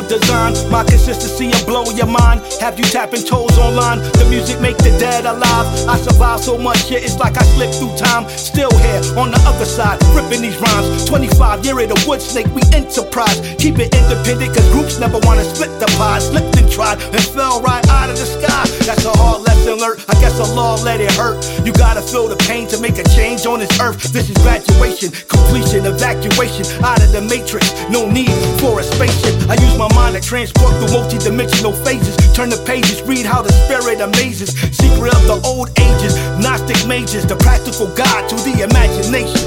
design. My consistency will blow your mind. Have you tapping toes online? The music make the dead alive. I survive so much shit, it's like I slipped through time. Still here on the other side, ripping these rhymes. 25 year of the wood snake, we enterprise. Keep it independent, cause groups never wanna split the pie. Slipped and tried and fell right out of the sky. That's a hard lesson learned, I guess Allah let it hurt. You gotta feel the pain to make a change on this earth. This is graduation, completion, evacuation out of the matrix. No need for a spaceship. I use my mind to transport through multi-dimensional phases. Turn the pages, read how the spirit amazes. Secret of the old ages, Gnostic mages, the practical guide to the imagination.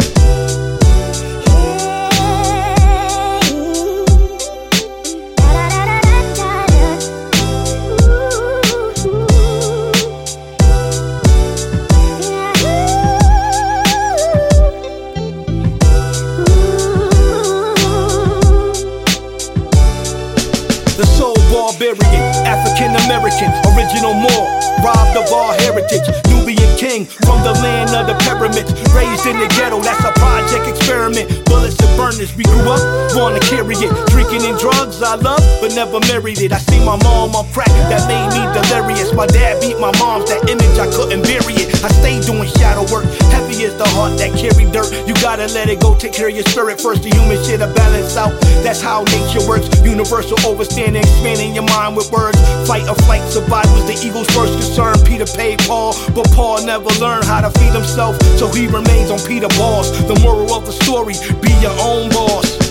The soul barbarian, African American, original Moor, robbed of our heritage. Nubian king from the land of the pyramids, raised in the ghetto, that's a project experiment. Bullets and burners, we grew up, born to carry it. Drinking and drugs I love, but never married it. I see my mom on crack, that made me delirious. My dad beat my mom's, that image I couldn't bury it. I stayed doing shadow work, heavy is the heart that carry dirt. You gotta let it go, take care of your spirit first. The human shit to balance out, that's how nature works. Universal overstanding, expanding your mind with words. Fight or flight, survival's the eagle's first concern. Peter paid Paul, but Paul never learned how to feed himself, so he remains on Peter balls. The moral of the story, be your own boss.